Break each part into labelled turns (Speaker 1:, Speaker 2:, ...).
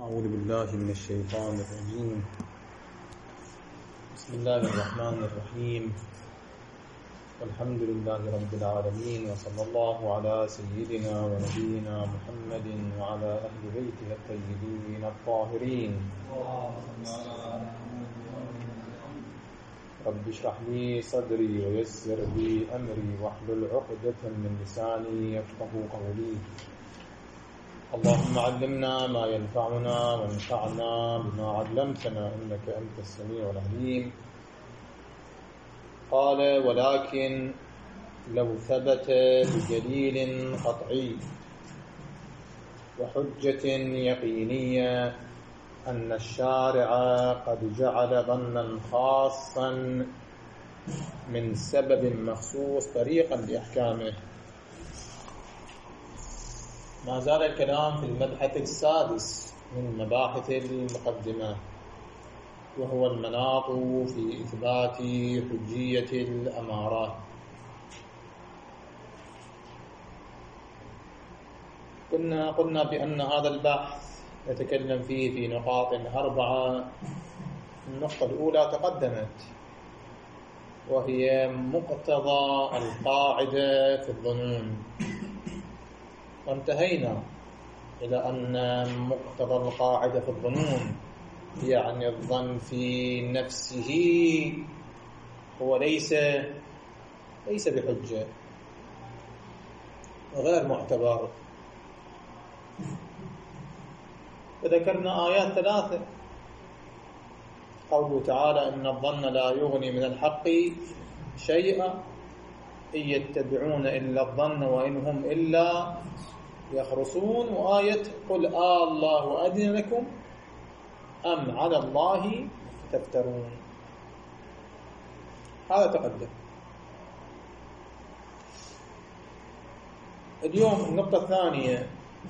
Speaker 1: أعوذ بالله من الشيطان الرجيم. بسم الله الرحمن الرحيم. والحمد لله رب العالمين، وصلى الله على سيدنا ونبينا محمد وعلى أهل بيته الطيبين الطاهرين. رب اشرح لي صدري ويسر لي أمري واحلل عقدة من لساني يفقهوا قولي. اللهم علمنا ما ينفعنا وانفعنا بما علمتنا إنك أنت السميع العليم. قال: ولكن لو ثبت بدليل قطعي وحجة يقينية أن الشارع قد جعل ظنا خاصا من سبب مخصوص طريقا لأحكامه. ما زال الكلام في المبحث السادس من مباحث المقدمة، وهو المناط في إثبات حجية الأمارات. قلنا بأن هذا البحث نتكلم فيه في نقاط 4. النقطة الأولى تقدمت، وهي مقتضى القاعدة في الظنون، وانتهينا إلى أن مقتضى القاعدة في الظنون يعني الظن في نفسه هو ليس بحجة وغير معتبر. وذكرنا آيات 3: قوله تعالى: إن الظن لا يغني من الحق شيئا إن يتبعون إلا الظن وإن هم إلا يخرصون. وآية: قل الله أذن لكم أم على الله تفترون. هذا تقدم. اليوم النقطة الثانية،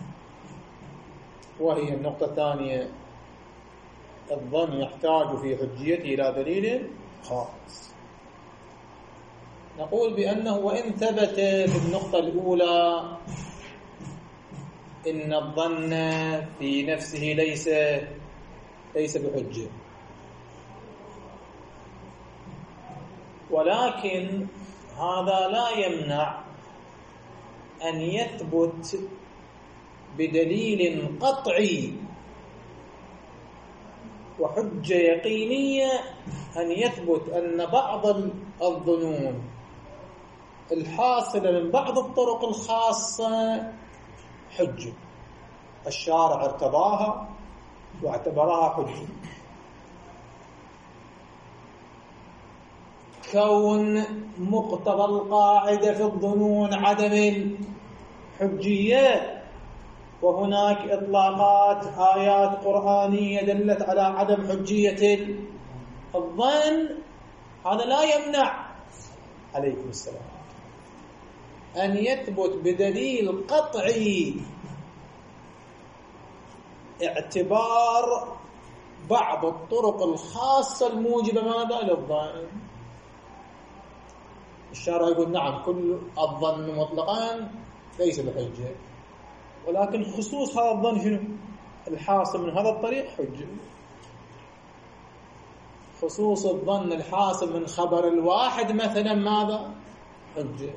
Speaker 1: وهي النقطة الثانية: الظن يحتاج في حجيته إلى دليل خاص. نقول بأنه وإن ثبت في النقطة الأولى إن الظن في نفسه ليس بحجة، ولكن هذا لا يمنع أن يثبت بدليل قطعي وحجة يقينية أن يثبت أن بعض الظنون الحاصلة من بعض الطرق الخاصة حجة، الشارع ارتضاها واعتبرها حجة. كون مقتضى القاعدة في الظنون عدم الحجية، وهناك إطلاقات آيات قرآنية دلت على عدم حجية الظن، هذا لا يمنع عليكم السلام أن يثبت بدليل قطعي اعتبار بعض الطرق الخاصة الموجبة ماذا للظن. الشارع يقول: نعم، كل الظن مطلقا ليس بحجة، ولكن خصوص هذا الظن شنو الحاصل من هذا الطريق حجة. خصوص الظن الحاصل من خبر الواحد مثلا ماذا حجة،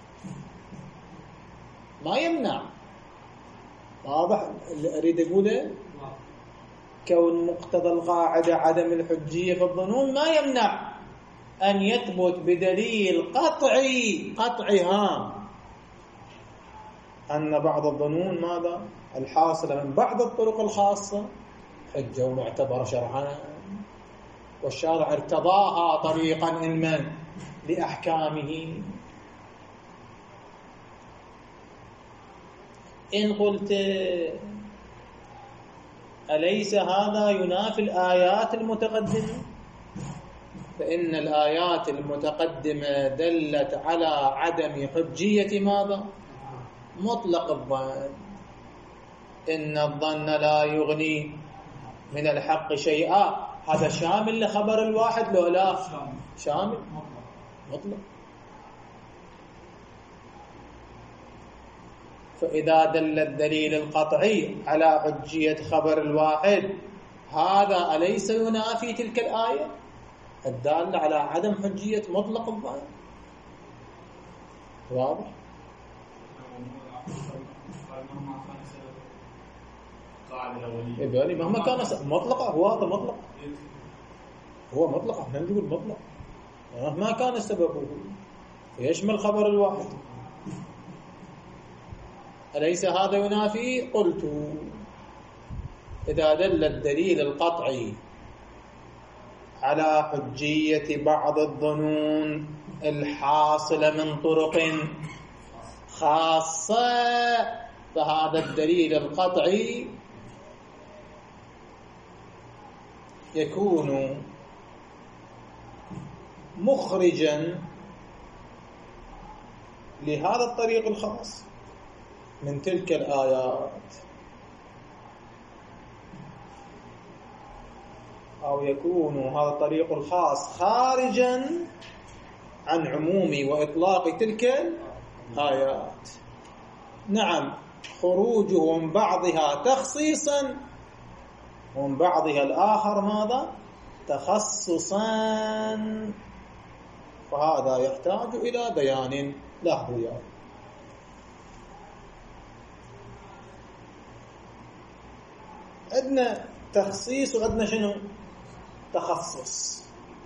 Speaker 1: ما يمنع. واضح اللي أريد أقوله؟ كون مقتضى القاعدة عدم الحجية في الظنون ما يمنع أن يثبت بدليل قطعي أن بعض الظنون ماذا الحاصلة من بعض الطرق الخاصة حجة ومعتبرة شرعا، والشارع ارتضاها طريقا علما لأحكامه. إن قلت: أليس هذا ينافي الآيات المتقدمة؟ فإن الآيات المتقدمة دلت على عدم حجية ماذا مطلق الظن. إن الظن لا يغني من الحق شيئا، هذا شامل لخبر الواحد لو لا شامل مطلق. فإذا دل الدليل القطعي على حجية خبر الواحد هذا أليس ينافي تلك الآية الدالة على عدم حجية مطلق الظاهر؟ واضح؟ يعني مهما كان مطلقة هو هذا مطلق، هو مطلق، احنا نقول مطلق مهما كان السبب يشمل خبر الواحد. أليس هذا ينافي؟ قلت إذا دل الدليل القطعي على حجية بعض الظنون الحاصلة من طرق خاصة فهذا الدليل القطعي يكون مخرجا لهذا الطريق الخاص من تلك الآيات، أو يكون هذا الطريق الخاص خارجا عن عموم وإطلاق تلك الآيات. نعم، خروجه من بعضها تخصيصا ومن بعضها الآخر ماذا؟ تخصصا، فهذا يحتاج إلى بيان. لاحظوا يعني عندنا تخصيص وعندنا شنو؟ تخصص.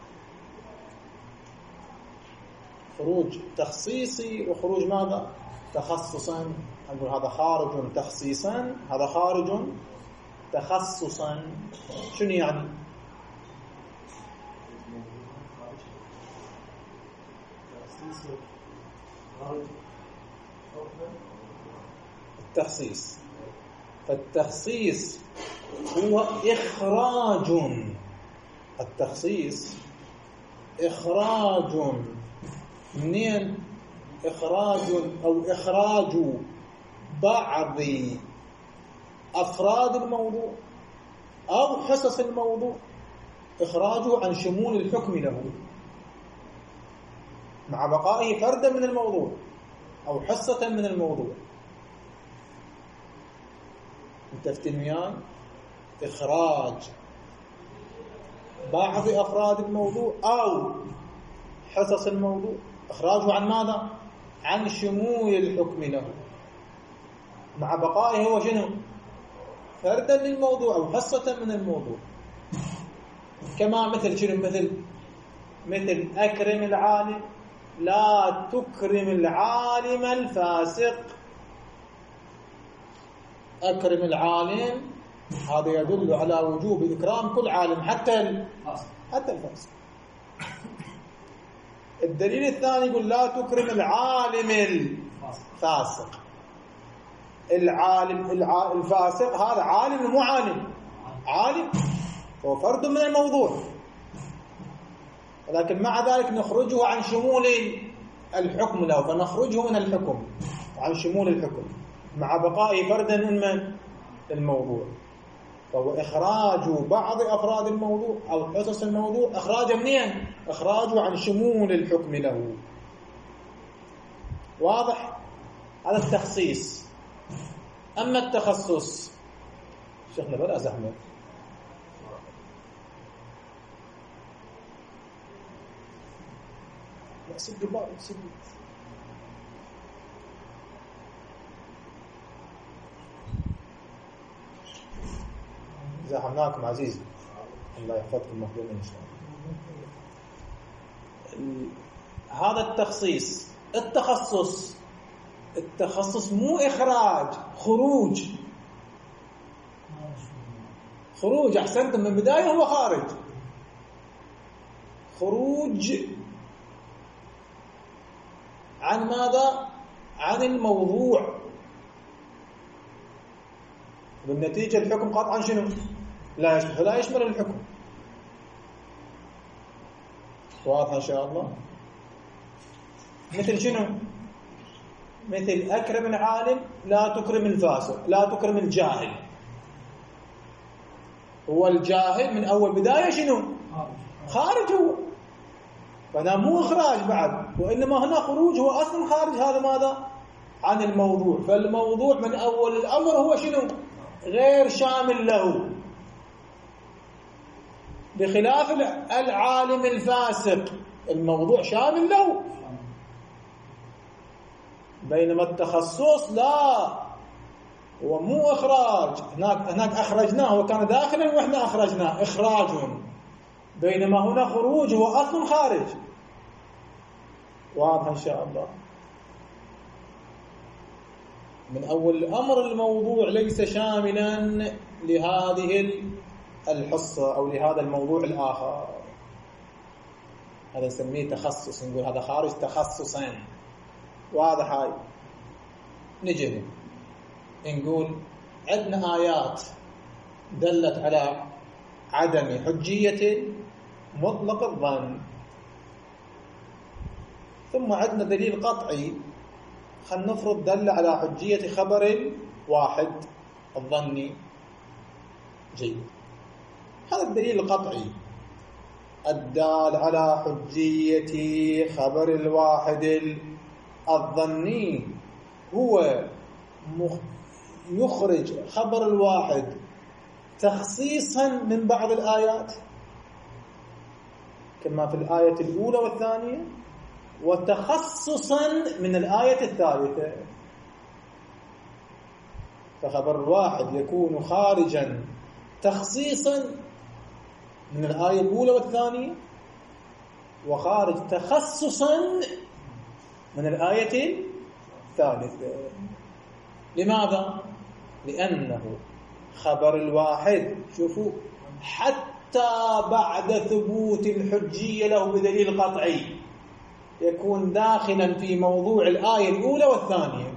Speaker 1: خروج تخصيصي وخروج ماذا؟ تخصصا. نقول هذا خارج تخصيصا، هذا خارج تخصصا. شنو يعني؟ التخصيص، فالتخصيص هو إخراج، التخصيص إخراج منين؟ إخراج أو إخراج بعض أفراد الموضوع أو حصص الموضوع، إخراجه عن شمول الحكم له مع بقائه فردا من الموضوع أو حصة من الموضوع. متفتن وياي؟ إخراج بعض أفراد الموضوع أو حصص الموضوع، إخراجه عن ماذا؟ عن شمول الحكم له مع بقائه هو شنو؟ فردا للموضوع أو حصة من الموضوع. كما مثل شنو؟ مثل أكرم العالم لا تكرم العالم الفاسق. أكرم العالم هذا يدل على وجوب إكرام كل عالم حتى الفاسق. الدليل الثاني يقول لا تكرم العالم الفاسق. العالم الفاسق هذا عالم مو عالم هو فرد من الموضوع، ولكن مع ذلك نخرجه عن شمول الحكم له، فنخرجه من الحكم عن شمول الحكم مع بقائه فردا من الموضوع. فهو إخراج بعض أفراد الموضوع أو حصص الموضوع، إخراج منين؟ إخراجه عن شمول الحكم له. واضح؟ هذا التخصيص. أما التخصص شيخنا بلا زحمة، لا سد الله سد. زحمناكم عزيزي، الله يحفظكم مخدومين إن شاء الله. هذا التخصيص. التخصص مو إخراج، خروج. أحسنتم، من بداية هو خارج، خروج عن ماذا؟ عن الموضوع، بالنتيجة الحكم قطعا شنو؟ لا يشمل الحكم. واضح إن شاء الله؟ مثل شنو؟ مثل أكرم العالم لا تكرم الفاسق، لا تكرم الجاهل. هو الجاهل من أول بداية شنو؟ خارج هو، فهذا مو إخراج بعد، وإنما هنا خروج، هو أصلا خارج. هذا ماذا؟ عن الموضوع، فالموضوع من أول الأمر هو شنو؟ غير شامل له، بخلاف العالم الفاسق الموضوع شامل له، بينما التخصص لا، هو مو إخراج، هناك أخرجناه وكان داخلا وإحنا أخرجناه إخراج، بينما هنا خروج هو أصل خارج. واضح إن شاء الله؟ من أول الأمر الموضوع ليس شاملا لهذه الحصة أو لهذا الموضوع الآخر، هذا نسميه تخصص، نقول هذا خارج تخصصين. واضح هاي؟ نجي نقول عندنا آيات دلت على عدم حجية مطلق الظن، ثم عندنا دليل قطعي خلينا نفرض دل على حجية خبر واحد الظني. جيد، هذا الدليل القطعي الدال على حجية خبر الواحد الظني هو يخرج خبر الواحد تخصيصا من بعض الآيات كما في الآية الأولى والثانية، وتخصصا من الآية الثالثة. فخبر الواحد يكون خارجا تخصيصا من الآية الأولى والثانية، وخارج تخصصا من الآية الثالثة. لماذا؟ لأنه خبر الواحد شوفوا حتى بعد ثبوت الحجية له بدليل قطعي يكون داخلا في موضوع الآية الأولى والثانية،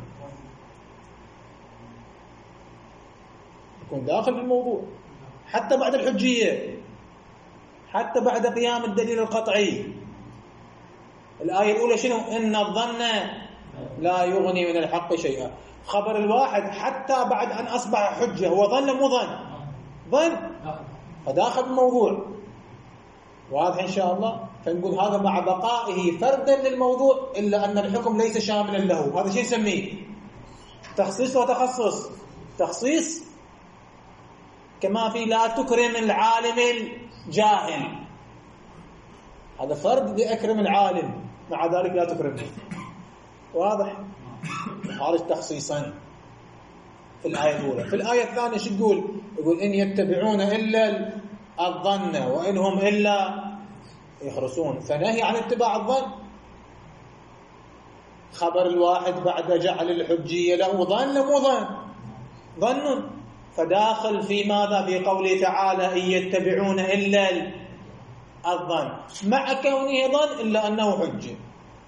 Speaker 1: يكون داخل في الموضوع حتى بعد الحجية، حتى بعد قيام الدليل القطعي. الآية الأولى شنو؟ إن الظن لا يغني من الحق شيئا. خبر الواحد حتى بعد أن أصبح حجة هو ظن مو ظن؟ ظن، فداخل الموضوع. واضح إن شاء الله؟ فنقول هذا مع بقائه فردا للموضوع إلا أن الحكم ليس شاملا له. هذا شيء نسميه تخصيص وتخصص. تخصيص كما في لا تكرم العالم الجاهل، هذا فرد بأكرم العالم مع ذلك لا تكرمه. واضح؟ خارج تخصيصا في الآية الأولى. في الآية الثانية شو تقول؟ يقول إن يتبعون إلا الظن وإنهم إلا يخرصون، فنهي عن اتباع الظن. خبر الواحد بعد جعل الحجية له ظن مو ظن؟ ظن، فداخل في ماذا؟ في قوله تعالى إن يتبعون إلا الظن، مع كونه ظن إلا أنه حجة،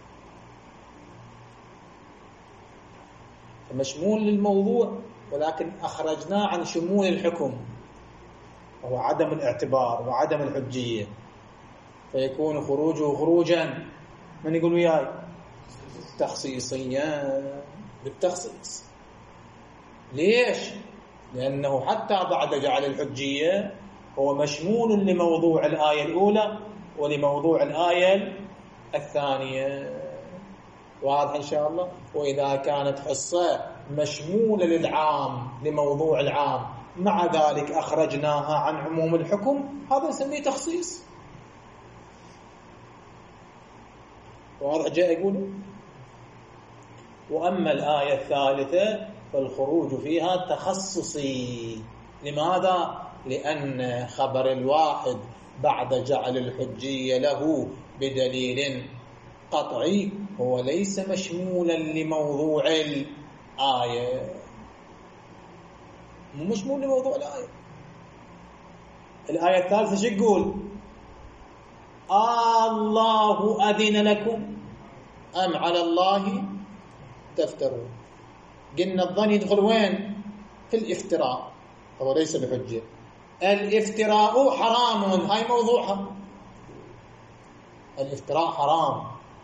Speaker 1: مشمول للموضوع ولكن أخرجناه عن شمول الحكم وهو عدم الاعتبار وعدم الحجية، فيكون خروجه خروجا من يقول وياي تخصيصيا بالتخصيص. ليش؟ لأنه حتى بعد جعل الحجية هو مشمول لموضوع الآية الأولى ولموضوع الآية الثانية. واضح إن شاء الله؟ وإذا كانت حصة مشمولة للعام لموضوع العام مع ذلك أخرجناها عن عموم الحكم، هذا نسميه تخصيص. واضح؟ جاء يقول وأما الآية الثالثة فالخروج فيها تخصصي. لماذا؟ لأن خبر الواحد بعد جعل الحجية له بدليل قطعي هو ليس مشمولا لموضوع الآية، مو مشمول لموضوع الآية. الآية الثالثة شو يقول؟ الله أذن لكم أم على الله تفترون. قلنا الظن يدخل وين؟ في الافتراء، هو ليس بحجة. الافتراء حرام، هاي موضوعها، الافتراء حرام.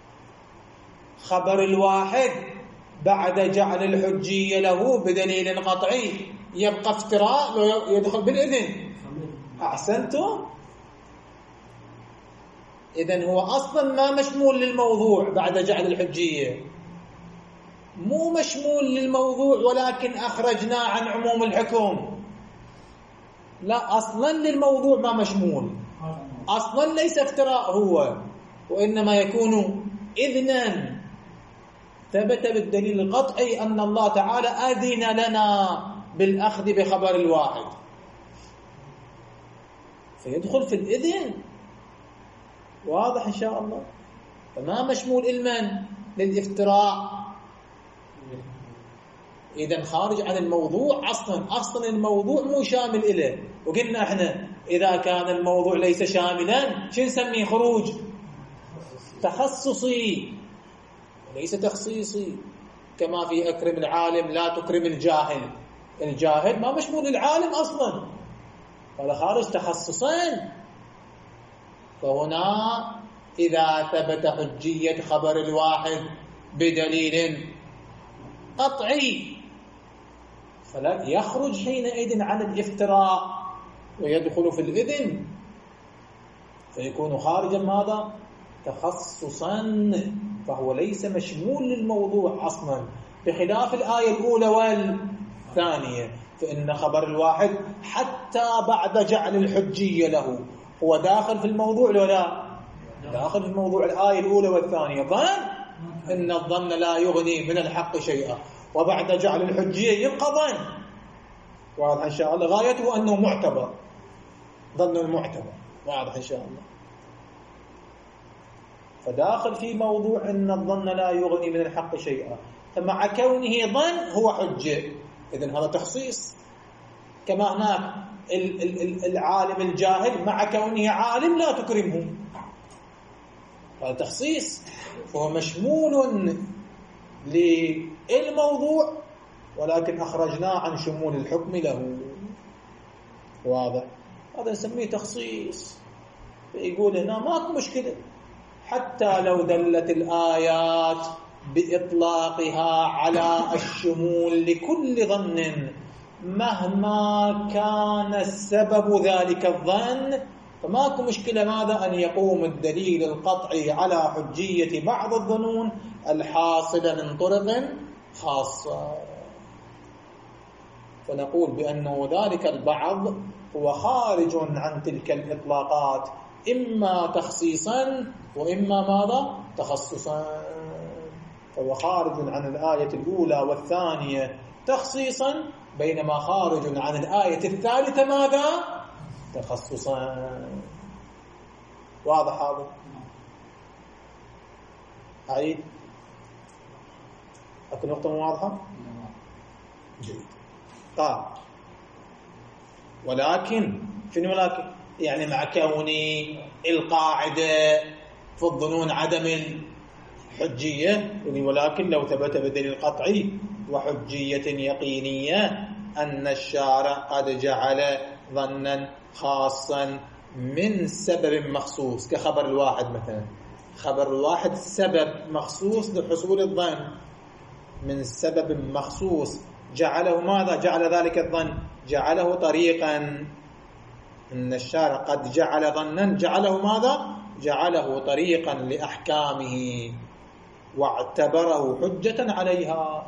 Speaker 1: خبر الواحد بعد جعل الحجية له بدليل قطعي يبقى افتراء لو يدخل بالإذن. أحسنتم؟ إذن هو أصلا ما مشمول للموضوع بعد جعل الحجية، مو مشمول للموضوع ولكن أخرجناه عن عموم الحكم، لا، أصلا للموضوع ما مشمول، أصلا ليس افتراء هو، وإنما يكون إذنا ثبت بالدليل القطعي أن الله تعالى أذن لنا بالأخذ بخبر الواحد، فيدخل في الإذن. واضح إن شاء الله؟ فما مشمول علما للافتراء، إذن خارج عن الموضوع أصلا الموضوع مو شامل إله. وقلنا إحنا إذا كان الموضوع ليس شاملا شو نسميه؟ خروج تخصصي وليس تخصيصي، كما في أكرم العالم لا تكرم الجاهل. الجاهل ما مشمول العالم أصلا، هذا خارج تخصصين. فهنا إذا ثبت حجية خبر الواحد بدليل قطعي فلا يخرج حينئذ عن الافتراء ويدخل في الإذن، فيكون خارجا ماذا؟ تخصصا، فهو ليس مشمول للموضوع أصلا، بخلاف الآية الأولى والثانية، فإن خبر الواحد حتى بعد جعل الحجية له هو داخل في الموضوع ولا داخل في الموضوع. الآية الأولى والثانية ظن، إن الظن لا يغني من الحق شيئا، وبعد جعل الحجية يبقى ظن. واضح إن شاء الله؟ غايته أنه معتبر، ظن المعتبر. واضح إن شاء الله؟ فداخل في موضوع إن الظن لا يغني من الحق شيئا، فمع كونه ظن هو حجة، إذن هذا تخصيص. كما هناك العالم الجاهل مع كونه عالم لا تكرمه، هذا تخصيص، فهو مشمول للموضوع ولكن أخرجناه عن شمول الحكم له. واضح؟ هذا نسميه تخصيص. فيقول هنا ماكو مشكلة حتى لو دلت الآيات بإطلاقها على الشمول لكل ظن مهما كان السبب ذلك الظن، فماكو مشكلة ماذا؟ أن يقوم الدليل القطعي على حجية بعض الظنون الحاصلة من طرق خاصة، فنقول بأنه ذلك البعض هو خارج عن تلك الإطلاقات، إما تخصيصا وإما ماذا؟ تخصصا. فهو خارج عن الآية الأولى والثانية تخصيصا، بينما خارج عن الآية الثالثة ماذا؟ تخصصا. واضح هذا؟ أعيد؟ أكو نقطة واضحة؟ جيد. طيب، ولكن شنو ولكن؟ يعني مع كون القاعدة في الظنون عدم الحجية، ولكن لو ثبت بدليل قطعي وحجية يقينية أن الشارع قد جعل ظنا خاصا من سبب مخصوص، كخبر الواحد مثلا. خبر الواحد سبب مخصوص لحصول الظن، من سبب مخصوص جعله ماذا؟ جعل ذلك الظن، جعله طريقا. إن الشارع قد جعل ظنا، جعله ماذا؟ جعله طريقا لأحكامه واعتبره حجة عليها،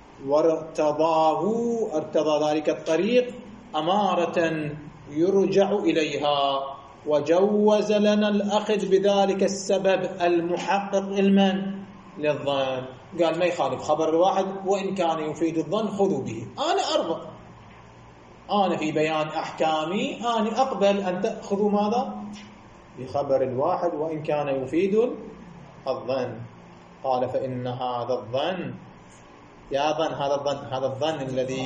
Speaker 1: ارتضى ذلك الطريق أمارة يرجع إليها، وجوز لنا الأخذ بذلك السبب المحقق علما للظن. قال ما يخالف خبر الواحد وإن كان يفيد الظن خذوا به، أنا أرضى، أنا في بيان أحكامي أنا أقبل أن تأخذوا ماذا؟ بخبر الواحد وإن كان يفيد الظن. قال فإن هذا الظن، يا ظن، هذا الظن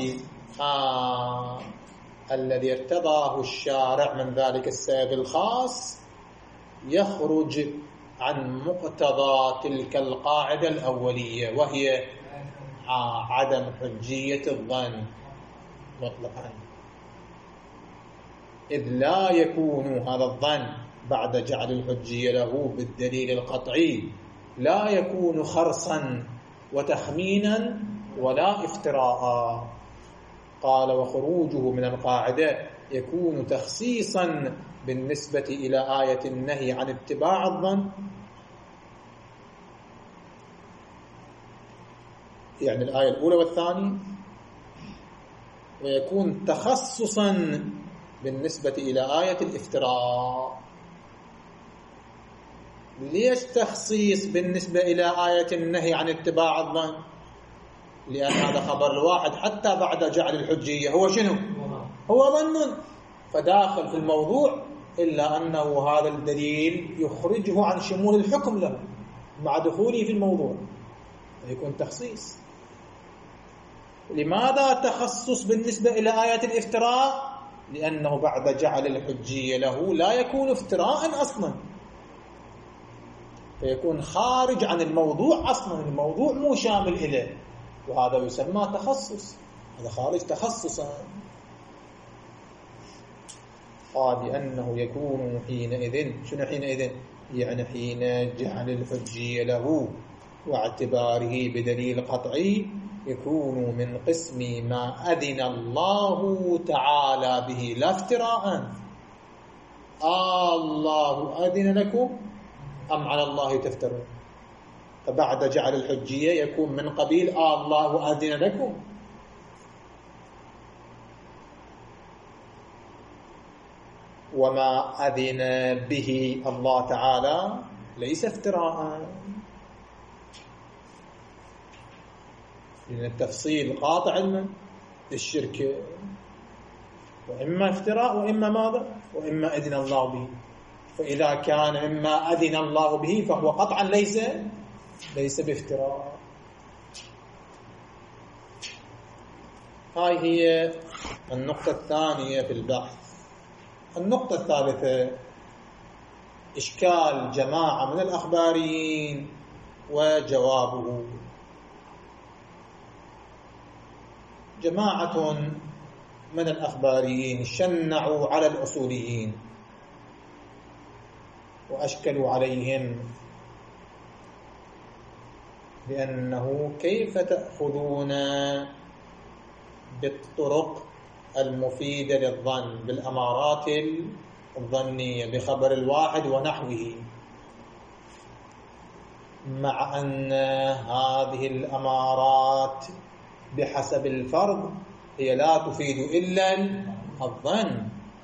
Speaker 1: الذي ارتضاه الشارع من ذلك السبب الخاص يخرج عن مقتضى تلك القاعدة الأولية، وهي عدم حجية الظن مطلقا، إذ لا يكون هذا الظن بعد جعل الحجية له بالدليل القطعي لا يكون خرصا وتخمينا ولا افتراء. قال وخروجه من القاعدة يكون تخصيصا بالنسبة إلى آية النهي عن اتباع الظن، يعني الآية الأولى والثانية، ويكون تخصصا بالنسبة إلى آية الافتراء. ليش تخصيص بالنسبة إلى آية النهي عن اتباع الظن؟ لأن هذا خبر الواحد حتى بعد جعل الحجية هو شنو؟ هو ظن، فداخل في الموضوع، إلا أنه هذا الدليل يخرجه عن شمول الحكم له مع دخوله في الموضوع، فيكون تخصيص. لماذا تخصص بالنسبة إلى آية الافتراء؟ لأنه بعد جعل الحجية له لا يكون افتراء أصلا، فيكون خارج عن الموضوع أصلا، الموضوع مو شامل إليه، وهذا يسمى تخصص، هذا خارج تخصصا. قال لأنه يكون حينئذ، شنو حينئذ؟ يعني حين جعل الحجية له واعتباره بدليل قطعي، يكون من قسم ما أذن الله تعالى به لا افتراء. الله أذن لكم أم على الله تفترون؟ فبعد جعل الحجية يكون من قبيل الله أذن لكم. وما أذن به الله تعالى ليس افتراء، لأن التفصيل قاطع للشرك، وإما افتراء وإما ماذا؟ وإما أذن الله به. فإذا كان مما أذن الله به فهو قطعا ليس بافتراء. هاي هي النقطة الثانية في البحث. النقطة الثالثة إشكال جماعة من الأخباريين وجوابه. جماعة من الأخباريين شنعوا على الأصوليين وأشكلوا عليهم بأنه كيف تأخذون بالطرق المفيدة للظن بالأمارات الظنية بخبر الواحد ونحوه، مع أن هذه الأمارات بحسب الفرض هي لا تفيد إلا الظن،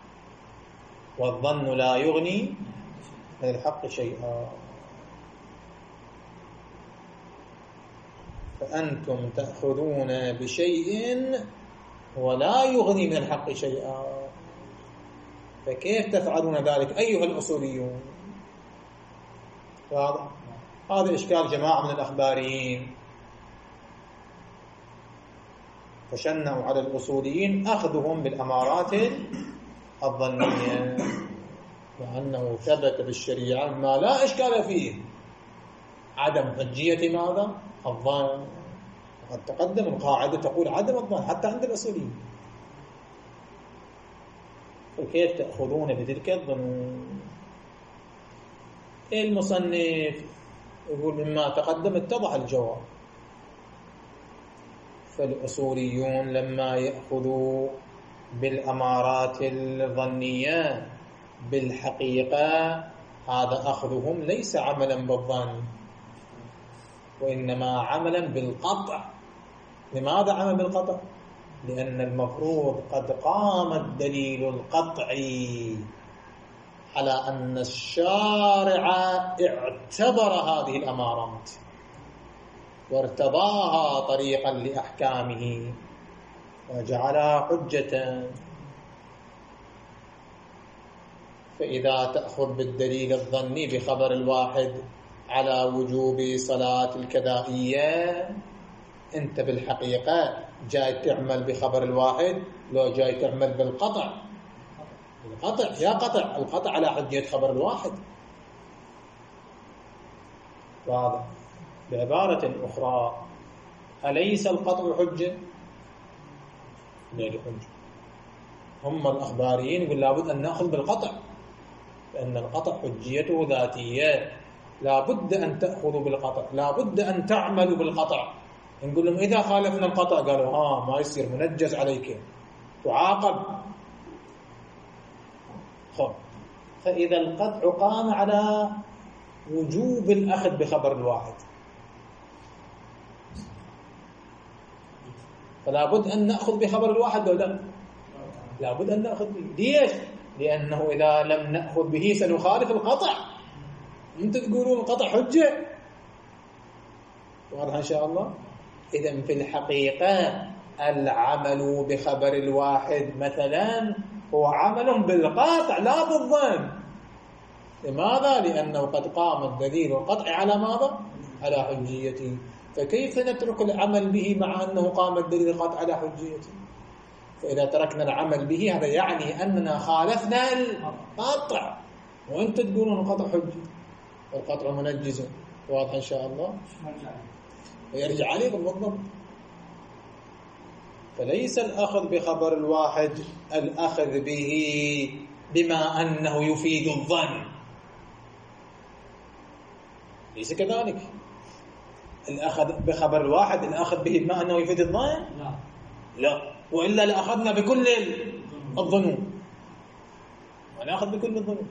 Speaker 1: والظن لا يغني من الحق شيئا. فأنتم تأخذون بشيء ولا يغني من الحق شيئا، فكيف تفعلون ذلك أيها الأصوليون؟ هذا إشكال جماعة من الأخباريين، فشنعوا على الأصوليين أخذهم بالأمارات الظنية، وأنه ثبت بالشريعة ما لا إشكال فيه عدم حجية ماذا؟ الظن. قد تقدم القاعدة تقول عدم الظن حتى عند الأصوليين، فكيف تأخذون بتلك الظنون؟ المصنف يقول مما تقدم اتضح الجواب. فالأصوليون لما يأخذوا بالأمارات الظنية بالحقيقة هذا أخذهم ليس عملا بالظن وإنما عملا بالقطع. لماذا عمل بالقطع؟ لأن المفروض قد قام الدليل القطعي على أن الشارع اعتبر هذه الأمارات وارتضاها طريقا لأحكامه وجعلها حجة. فإذا تأخذ بالدليل الظني بخبر الواحد على وجوب صلاة الكدائية، أنت بالحقيقة جاي تعمل بخبر الواحد لو جاي تعمل بالقطع. القطع يا قطع، القطع على حجية خبر الواحد. واضح؟ بعبارة أخرى، أليس القطع حجة؟ ليه حجة؟ هم الأخباريين يقول لابد أن نأخذ بالقطع، لأن القطع حجيته ذاتية، لابد أن تأخذوا بالقطع، لابد أن تعملوا بالقطع. نقول لهم إذا خالفنا القطع قالوا ما يصير، منجز عليك، تعاقب. خب، فإذا القطع قام على وجوب الأخذ بخبر الواحد، فلا بد أن نأخذ بخبر الواحد ولا لا؟ لا بد أن نأخذ به. ليش؟ لأنه إذا لم نأخذ به سنخالف القطع. أنتم تقولون القطع حجة، واضح إن شاء الله. إذن في الحقيقة العمل بخبر الواحد مثلا هو عمل بالقطع لا بالظن. لماذا؟ لأنه قد قام الدليل القطعي على ماذا؟ على حجيته. فكيف نترك العمل به مع أنه قام الدليل القطعي على حجيته؟ فإذا تركنا العمل به هذا يعني أننا خالفنا القطع، وأنت تقولون القطع حجة والقطع منجز. واضح إن شاء الله، ويرجع عليكم بالضبط. فليس الأخذ بخبر الواحد الأخذ به بما أنه يفيد الظن، ليس كذلك. الأخذ بخبر الواحد الأخذ به بما أنه يفيد الظن لا، وإلا لأخذنا بكل الظنون، ونأخذ بكل الظنون.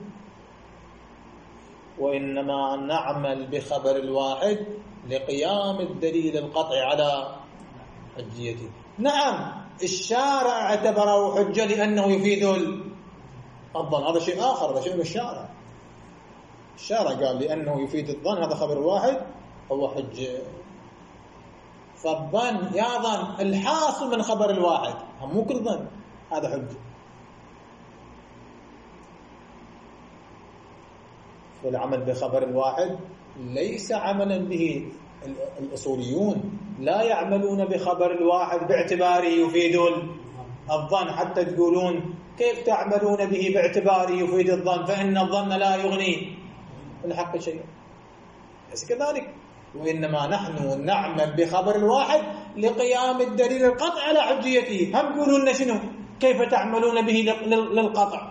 Speaker 1: وإنما نعمل بخبر الواحد لقيام الدليل القطعي على حجيته. نعم الشارع اعتبره حجة لأنه يفيد الظن، هذا شيء آخر، هذا شيء من الشارع. الشارع قال لأنه يفيد الظن هذا خبر واحد هو حجة. فالظن يا ظن الحاصل من خبر الواحد، مو كل ظن هذا حجة. والعمل بخبر الواحد ليس عملا به. الأصوليون لا يعملون بخبر الواحد باعتباره يفيد الظن، حتى تقولون كيف تعملون به باعتباره يفيد الظن فإن الظن لا يغني من الحق شيئا. ليس كذلك. وإنما نحن نعمل بخبر الواحد لقيام الدليل القطع على حجيته. هم يقولون شنو؟ كيف تعملون به للقطع؟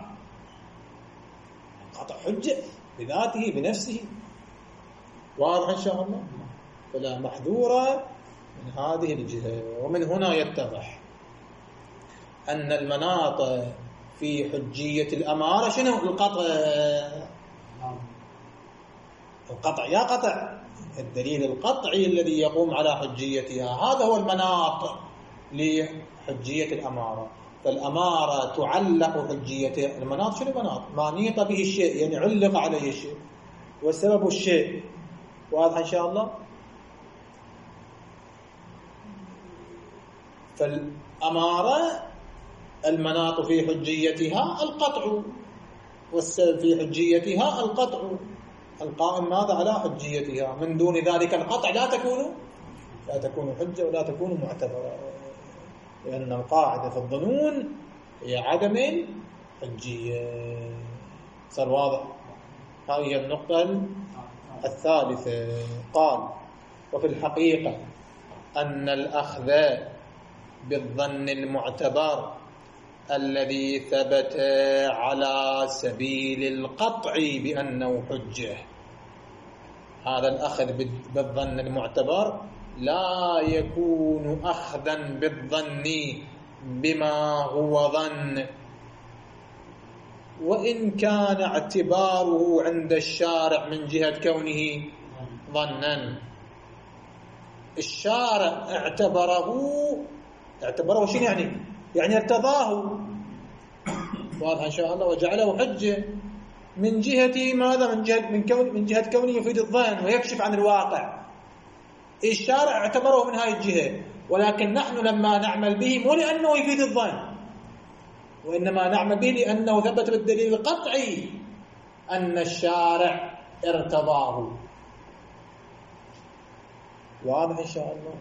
Speaker 1: القطع حجة بذاته بنفسه. واضح إن شاء الله. فلا محذورة من هذه الجهة. ومن هنا يتضح أن المناط في حجية الأمارة شنو؟ القطع يا قطع، الدليل القطعي الذي يقوم على حجيتها، هذا هو المناط لحجية الأمارة. فالأمارة تعلق حجيتها. المناط شنو مناط؟ ما نيط به الشيء، يعني علق عليه الشيء، والسبب الشيء. واضح إن شاء الله. فالأمارة المناط في حجيتها القطع، والسبب في حجيتها القطع القائم ماذا على حجيتها. من دون ذلك القطع لا تكون حجة ولا تكون معتبرة، لأن القاعدة في الظنون هي عدم حجية. صار واضح؟ هذه النقطة الثالثة. قال: وفي الحقيقة أن الأخذ بالظن المعتبر الذي ثبت على سبيل القطع بأنه حجة، هذا الأخذ بالظن المعتبر لا يكون أخذا بالظن بما هو ظن، وإن كان اعتباره عند الشارع من جهة كونه ظنا. الشارع اعتبره شنو يعني ارتضاه، واضح إن شاء الله، وجعله حجة من جهة ماذا؟ من جهة كونه يفيد الظن ويكشف عن الواقع. الشارع اعتبره من هذه الجهة، ولكن نحن لما نعمل به مو لأنه يفيد الظن، وإنما نعمل به لأنه ثبت بالدليل القطعي أن الشارع ارتضاه. واضح إن شاء الله.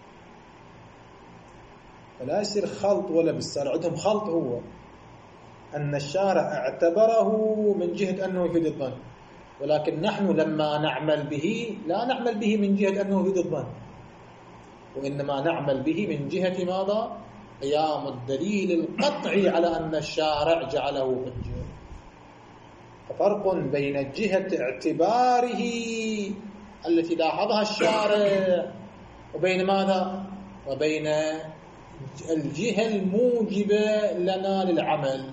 Speaker 1: فلا يصير خلط ولا بالسارع، عندهم خلط. هو أن الشارع اعتبره من جهة أنه يفيد الظن، ولكن نحن لما نعمل به لا نعمل به من جهة أنه يفيد الظن، وإنما نعمل به من جهة ماذا؟ قيام الدليل القطعي على أن الشارع جعله حجة. ففرق بين جهة اعتباره التي لاحظها الشارع وبين ماذا؟ وبين الجهة الموجبة لنا للعمل.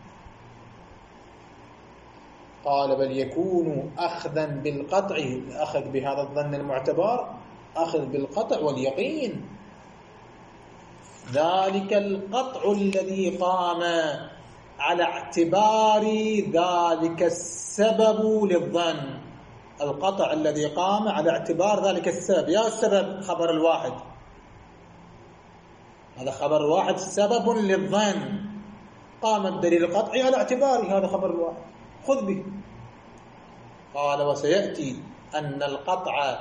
Speaker 1: قال: بل يكون أخذا بالقطع، الأخذ بهذا الظن المعتبر أخذ بالقطع واليقين. ذلك القطع الذي قام على اعتبار ذلك السبب للظن، القطع الذي قام على اعتبار ذلك السبب. يا السبب خبر الواحد، هذا خبر الواحد سبب للظن، قام الدليل القطعي على اعتباره، هذا خبر الواحد خذ به. قال وسيأتي أن القطع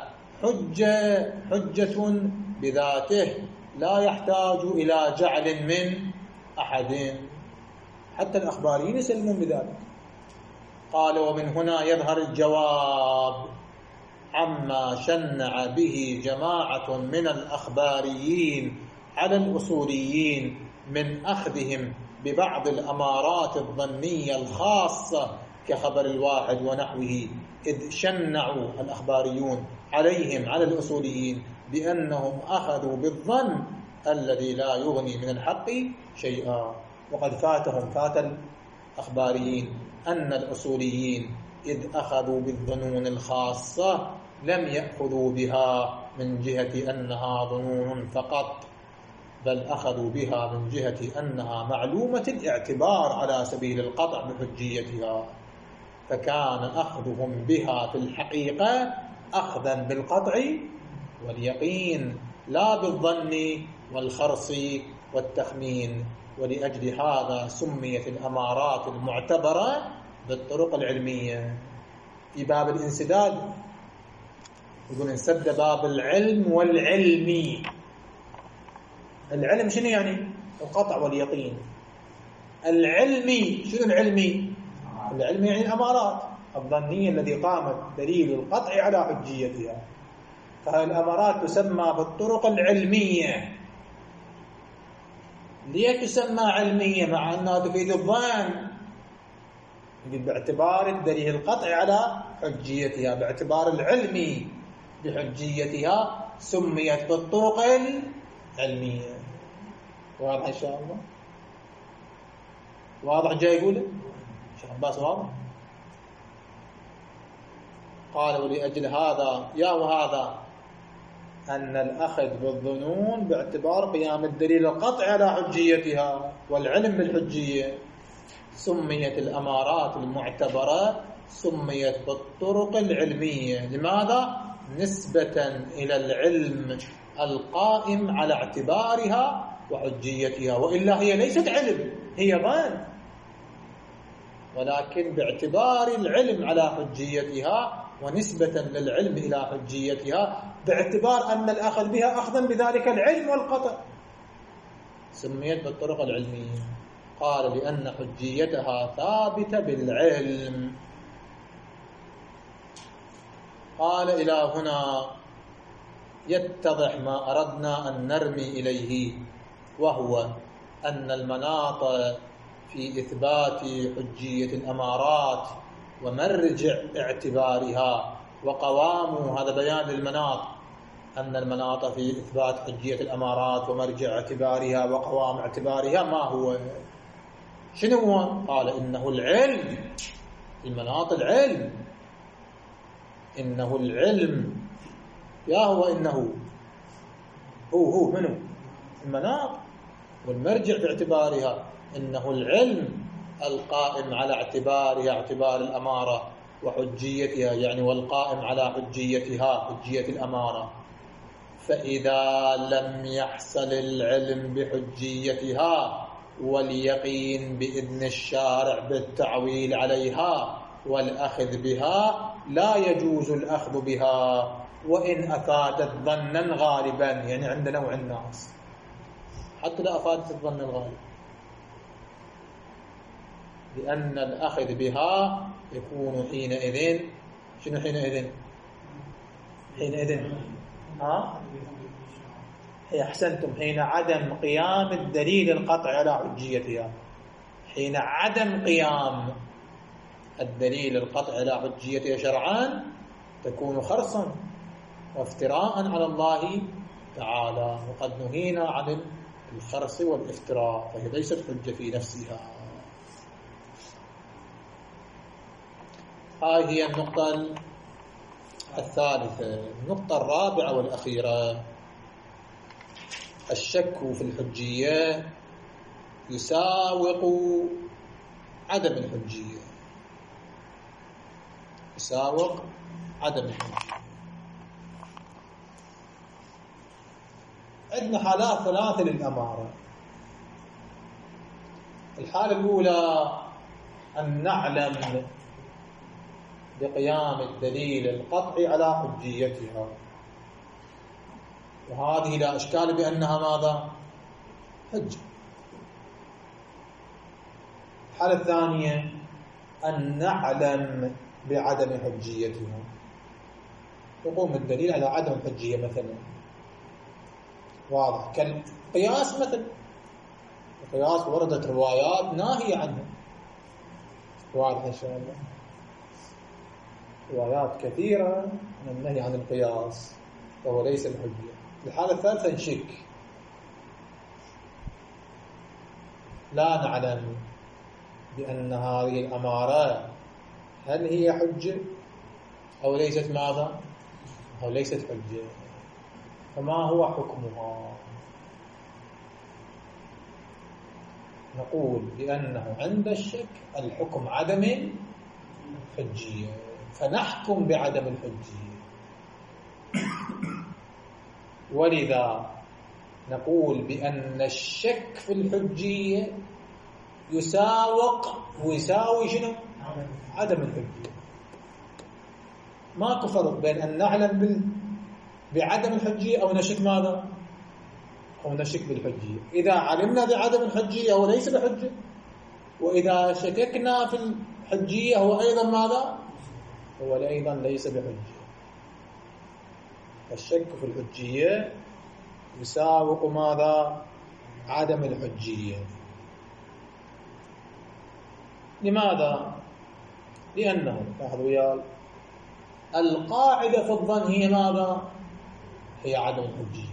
Speaker 1: حجة بذاته لا يحتاج إلى جعل من أحد، حتى الأخباريين يسلمون بذلك. قال ومن هنا يظهر الجواب عما شنع به جماعة من الأخباريين على الأصوليين من أخذهم ببعض الأمارات الظنية الخاصة كخبر الواحد ونحوه، إذ شنعوا الأخباريون عليهم على الأصوليين بأنهم أخذوا بالظن الذي لا يغني من الحق شيئا. وقد فات الأخباريين أن الأصوليين إذ أخذوا بالظنون الخاصة لم يأخذوا بها من جهة أنها ظنون فقط، بل أخذوا بها من جهة أنها معلومة الاعتبار على سبيل القطع بحجيتها، فكان أخذهم بها في الحقيقة أخذا بالقطع واليقين لا بالظن والخرص والتخمين. ولأجل هذا سميت الأمارات المعتبرة بالطرق العلمية. في باب الانسداد يقول انسد باب العلم والعلمي. العلم شنو يعني؟ القطع واليقين. العلمي شنو العلمي؟ العلم يعني الأمارات الظنية التي قامت دليل القطع على حجيتها، فهذه الأمارات تسمى بالطرق العلمية. ليه تسمى علمية مع أنها تفيد الظن؟ باعتبار الدليل القطع على حجيتها، باعتبار العلم بحجيتها سميت بالطرق العلمية. واضح إن شاء الله؟ واضح جاي يقول شيخ عباس واضح؟ قال ولأجل هذا وهذا أن الأخذ بالظنون باعتبار قيام الدليل القطع على حجيتها والعلم بالحجية سميت الأمارات المعتبرة سميت بالطرق العلمية. لماذا؟ نسبة إلى العلم القائم على اعتبارها وحجيتها، وإلا هي ليست علم، هي ظن، ولكن باعتبار العلم على حجيتها ونسبة للعلم إلى حجيتها باعتبار أن الأخذ بها أخذا بذلك العلم والقطع سميت بالطرق العلمية. قال لأن حجيتها ثابتة بالعلم. قال إلى هنا يتضح ما أردنا أن نرمي إليه، وهو أن المناط في إثبات حجية الأمارات ومرجع اعتبارها وقوام، هذا بيان للمناط، أن المناط في إثبات حجية الأمارات ومرجع اعتبارها وقوام اعتبارها ما هو؟ شنو هو؟ قال إنه العلم. المناط العلم، إنه العلم. يا هو إنه هو منه المناط، والمرجع باعتبارها إنه العلم القائم على اعتبارها اعتبار الأمارة وحجيتها، يعني والقائم على حجيتها حجية الأمارة. فإذا لم يحصل العلم بحجيتها واليقين بإذن الشارع بالتعويل عليها والأخذ بها لا يجوز الأخذ بها وإن أفادت ظنا غالبا، يعني عند نوع الناس حتى لا أفادت الظن الغالب، لأن الأخذ بها يكون حينئذ شنو؟ حينئذ هي أحسنتم، حين عدم قيام الدليل القطع على حجيتها، حين عدم قيام الدليل القطع على حجيتها شرعان تكون خرصا وافتراء على الله تعالى، وقد نهينا عن الخرص والافتراء، فهي ليست حجة في نفسها. هذه هي النقطة الثالثة. النقطة الرابعة والأخيرة الشك في الحجية يساوق عدم الحجية، يساوق عدم الحجية. عندنا حالات ثلاثة للأمارة. الحالة الأولى أن نعلم بقيام الدليل القطعي على حجيتها، وهذه لا إشكال بأنها ماذا؟ حجة. الحالة الثانية أن نعلم بعدم حجيتها، يقوم الدليل على عدم الحجية مثلا، واضح كالقياس مثلا. القياس وردت روايات ناهية عنه، واضح إن شاء الله، روايات كثيرة من النهي عن القياس وهو ليس الحجة. الحالة الثالثة نشك، لا نعلم بأن هذه الأمارة هل هي حجة أو ليست ماذا؟ أو ليست حجة، فما هو حكمها؟ نقول بأنه عند الشك الحكم عدم الحجية، فنحكم بعدم الحجية. ولذا نقول بأن الشك في الحجية يساوي شنو؟ عدم الحجية. ماكو فرق بين أن نعلم بعدم الحجية أو نشك ماذا؟ أو نشك بالحجية. إذا علمنا بعدم الحجية هو ليس بحجة، وإذا شككنا في الحجية هو أيضا ماذا؟ هو أيضا ليس بحجة. الشك في الحجية يساوق ماذا؟ عدم الحجية. لماذا؟ لأنه لاحظوا وياي القاعدة في الظن هي ماذا؟ هي عدم الحجية.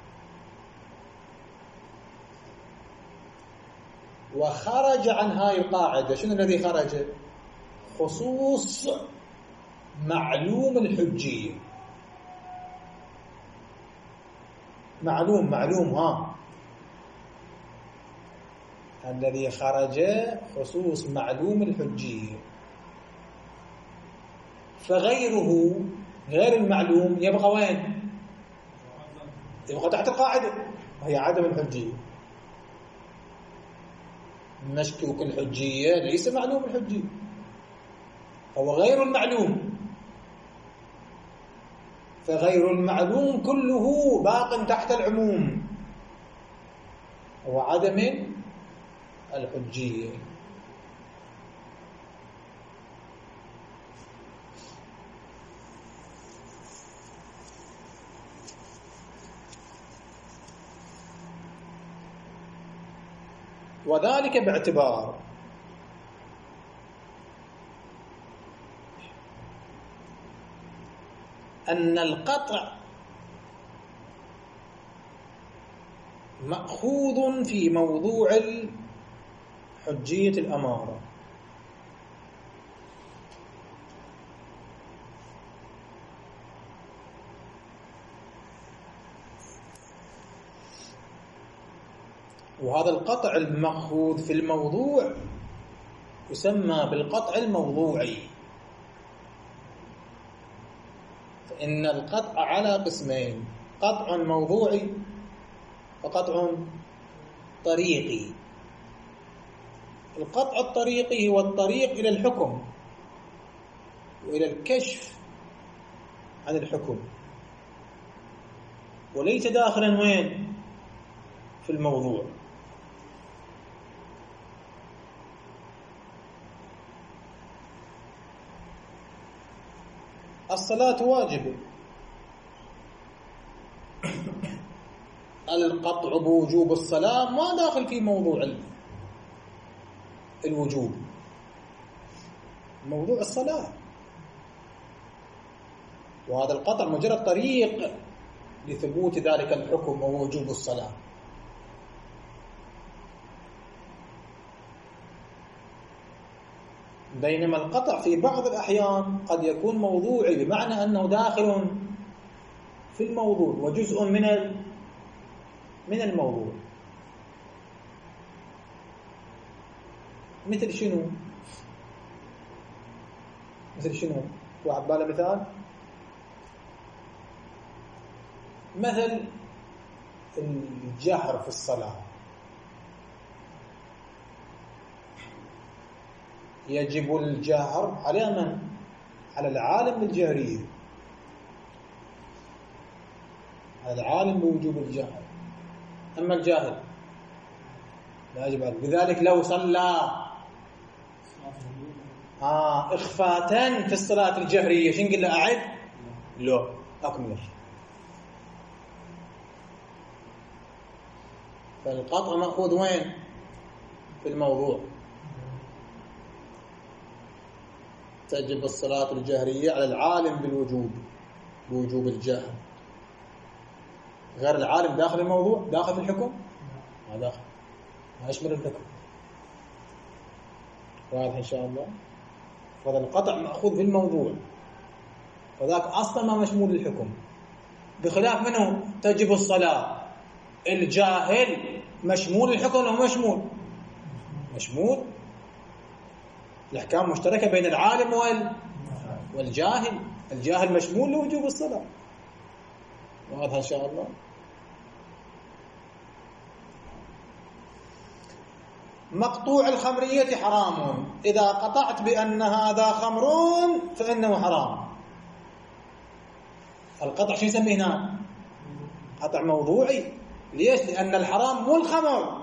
Speaker 1: وخرج عن هاي القاعدة شنو الذي خرج؟ خصوص معلوم الحجية. معلوم الذي خرج خصوص معلوم الحجية، فغيره غير المعلوم يبقى وين؟ يبقى تحت القاعدة وهي عدم الحجية. نشكك الحجية ليس معلوم الحجية، هو غير المعلوم، فغير المعلوم كله باق تحت العموم، هو عدم الحجية. وذلك باعتبار أن القطع مأخوذ في موضوع حجية الأمارة، وهذا القطع المأخوذ في الموضوع يسمى بالقطع الموضوعي. فإن القطع على قسمين: قطع موضوعي وقطع طريقي. القطع الطريقي هو الطريق إلى الحكم وإلى الكشف عن الحكم، وليس داخلا وين؟ في الموضوع. الصلاة واجبة، القطع بوجوب الصلاة ما داخل في موضوع الوجوب، موضوع الصلاة، وهذا القطع مجرد طريق لثبوت ذلك الحكم ووجوب الصلاة. بينما القطع في بعض الأحيان قد يكون موضوعي، بمعنى أنه داخل في الموضوع وجزء من من الموضوع. مثل شنو؟ مثل شنو؟ واحد باله مثال؟ مثل الجهر في الصلاة، يجب الجهر على من؟ على العالم بالجهرية، على العالم بوجوب الجهر، أما الجاهل لا يجب عليه. لذلك لو صلى إخفاء في الصلاة الجهرية شنو نقول له؟ أعد؟ لا، أكمل. فالقطع مأخوذ وين؟ في الموضوع. تجب الصلاة الجهرية على العالم بالوجوب، بوجوب الجهر. غير العالم داخل الموضوع، داخل في الحكم؟ ما داخل، ما يشمل الحكم. واضح إن شاء الله؟ فهذا القطع مأخوذ في الموضوع، فذاك أصلا ما مشمول للحكم. بخلاف منه تجب الصلاة، الجاهل مشمول للحكم ولا مشمول؟ مشمول. الأحكام مشتركة بين العالم والجاهل. الجاهل مشمول لوجوب الصلاة. واضح إن شاء الله؟ مقطوع الخمرية حرام، إذا قطعت بأن هذا خمر فإنه حرام. القطع شو يسميه هنا؟ قطع موضوعي. ليش؟ لأن الحرام مو الخمر،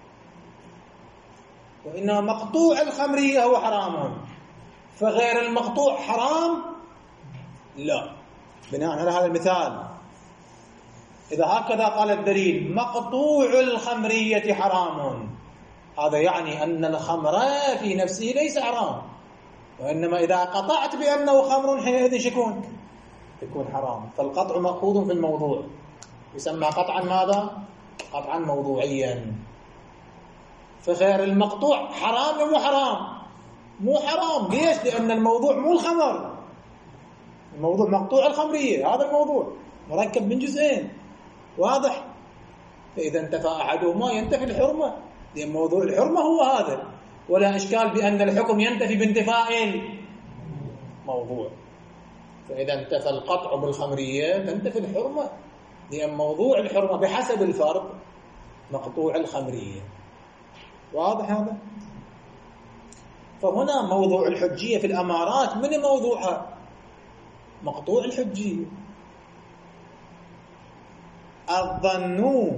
Speaker 1: وإنما مقطوع الخمرية هو حرام، فغير المقطوع حرام؟ لا. بناء على هذا المثال، إذا هكذا قال الدليل مقطوع الخمرية حرام، هذا يعني أن الخمر في نفسه ليس حرام، وإنما إذا قطعت بأنه خمر حينئذ يكون حرام. فالقطع مأخوذ في الموضوع، يسمى قطعا ماذا؟ قطعا موضوعيا. فغير المقطوع حرام ومو حرام؟ مو حرام. ليش؟ لأن الموضوع مو الخمر، الموضوع مقطوع الخمرية، هذا الموضوع مركب من جزئين. واضح؟ فإذا انتفى أحدهما ينتفي الحرمة، لأن موضوع الحرمة هو هذا، ولا إشكال بأن الحكم ينتفي بانتفاء الموضوع. فإذا انتفى القطع بالخمرية تنتفي الحرمة، لأن موضوع الحرمة بحسب الفرق مقطوع الخمرية. واضح هذا؟ فهنا موضوع الحجية في الأمارات من موضوعها؟ مقطوع الحجية. الظن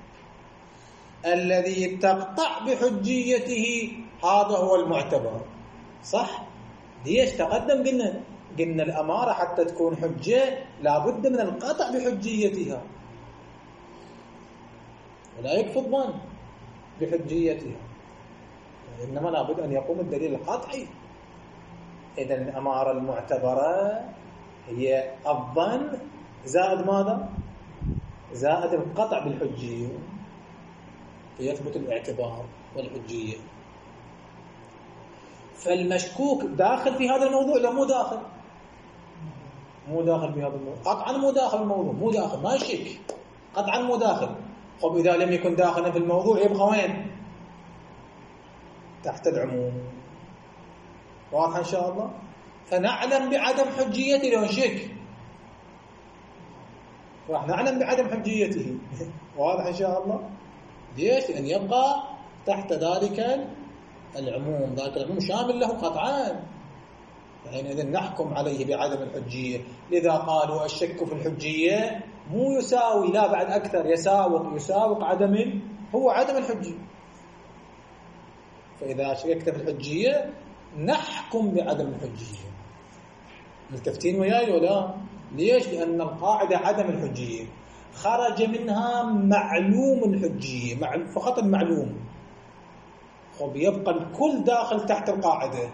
Speaker 1: الذي تقطع بحجيته هذا هو المعتبر، صح؟ ليش؟ تقدم قلنا الأمارة حتى تكون حجة لابد من القطع بحجيتها، ولا يكفي الظن بحجيتها، إنما لابد أن يقوم الدليل القطعي. إذن الأمارة المعتبرة هي الظن زائد ماذا؟ زائد القطع بالحجية، فيثبت الاعتبار والحجية. فالمشكوك داخل في هذا الموضوع لا مو داخل؟ مو داخل في هذا الموضوع، قطعا مو داخل الموضوع، مو داخل، ما يشك، قطعا مو داخل. طب إذا لم يكن داخلا في الموضوع يبقى وين؟ تحت العموم. واضح إن شاء الله؟ فنعلم بعدم حجيته لو نشك، راح نعلم بعدم حجيته. واضح إن شاء الله؟ ليش؟ لأن يبقى تحت ذلك العموم، ذلك العموم شامل له قطعان، فحينئذ نحكم عليه بعدم الحجية. لذا قالوا الشك في الحجية مو يساوي، لا بعد أكثر، يساوق عدم، هو عدم الحجية. فإذا شككت في الحجية نحكم بعدم الحجية. ملتفتين وياي ولا؟ ليش؟ لأن القاعدة عدم الحجية خرج منها معلوم الحجية، فقط المعلوم، خب يبقى الكل داخل تحت القاعدة.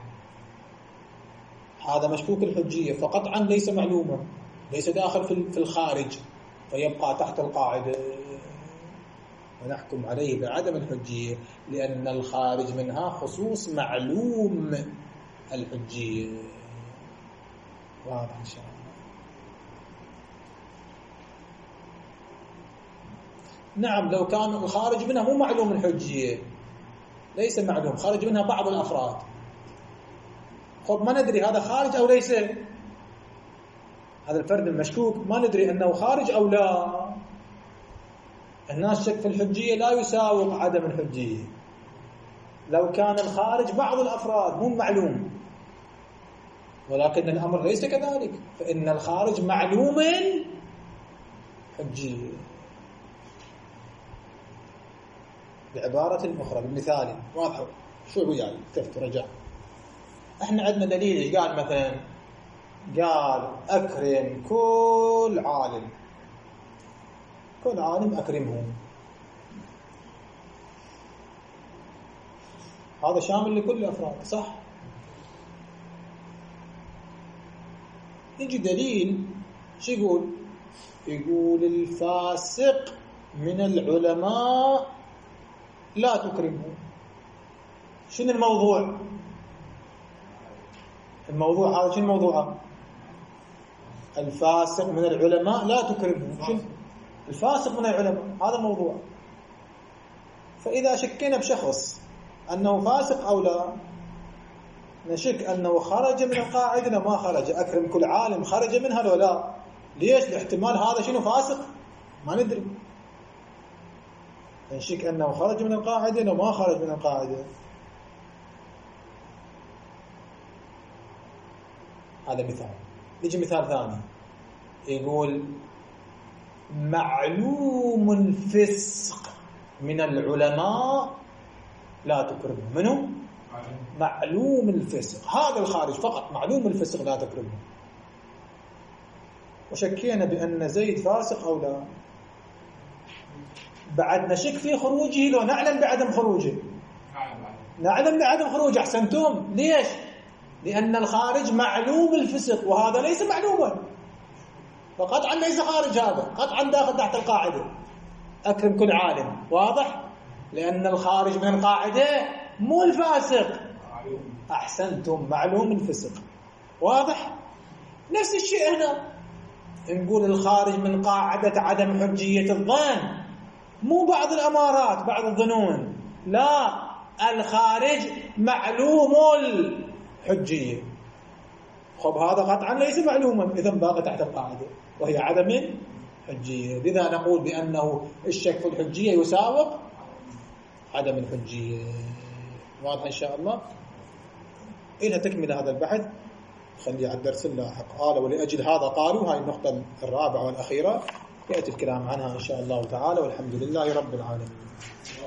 Speaker 1: هذا مشكوك الحجية فقطعا ليس معلوما، ليس داخل في الخارج، فيبقى تحت القاعدة، ونحكم عليه بعدم الحجية لأن الخارج منها خصوص معلوم الحجية. واضح إن شاء الله؟ نعم لو كان الخارج منها مو معلوم الحجية، ليس معلوم، خارج منها بعض الأفراد، خب ما ندري هذا خارج أو ليس، هذا الفرد المشكوك ما ندري أنه خارج أو لا. الناس شك في الحجية لا يساوق عدم الحجية، لو كان الخارج بعض الأفراد مو معلوم، ولكن الأمر ليس كذلك، فإن الخارج معلوم حجية. بعبارة أخرى بمثال واضح شو هو يعني كيف رجع. احنا عندنا دليل قال مثلا قال أكرم كل عالم، كل عالم أكرمه، هذا شامل لكل الأفراد صح؟ يجي دليل شو يقول؟ يقول الفاسق من العلماء لا تكرمه. شنو الموضوع؟ الموضوع هذا شنو موضوعه؟ الفاسق من العلماء لا تكرمه. شنو؟ الفاسق من العلماء هذا موضوع. فإذا شكينا بشخص أنه فاسق أو لا، نشك أنه خرج من القاعدة لو ما خرج. أكرم كل عالم خرج منها لو لا. ليش؟ الاحتمال هذا شنو فاسق ما ندري، نشك أنه خرج من القاعدة لو ما خرج من القاعدة. هذا مثال. نجي مثال ثاني يقول معلوم الفسق من العلماء لا تكرمه. منه؟ معلوم الفسق، هذا الخارج فقط معلوم الفسق لا تكرمه. وشكينا بأن زيد فاسق أو لا، بعد نشك في خروجه لو نعلم بعدم خروجه. نعلم بعدم خروجه. أحسنتم. ليش؟ لأن الخارج معلوم الفسق وهذا ليس معلوما، فقطعا ليس خارج، هذا قطعا داخل تحت القاعدة أكرم كل عالم. واضح؟ لأن الخارج من القاعدة مو الفاسق. أحسنتم، معلوم الفسق. واضح؟ نفس الشيء هنا نقول الخارج من قاعدة عدم حجية الظن، مو بعض الأمارات بعض الظنون، لا، الخارج معلوم الحجية. خب هذا قطعا ليس معلوما، إذن باقي تحت القاعدة وهي عدم حجية. لذا نقول بأنه الشك في الحجية يساوق عدم الحجية. واضح إن شاء الله؟ إلها تكمل هذا البحث خلي على الدرس اللاحق. قال ولأجل هذا قالوا، هاي النقطة الرابعة والأخيرة يأتي الكلام عنها إن شاء الله تعالى، والحمد لله رب العالمين.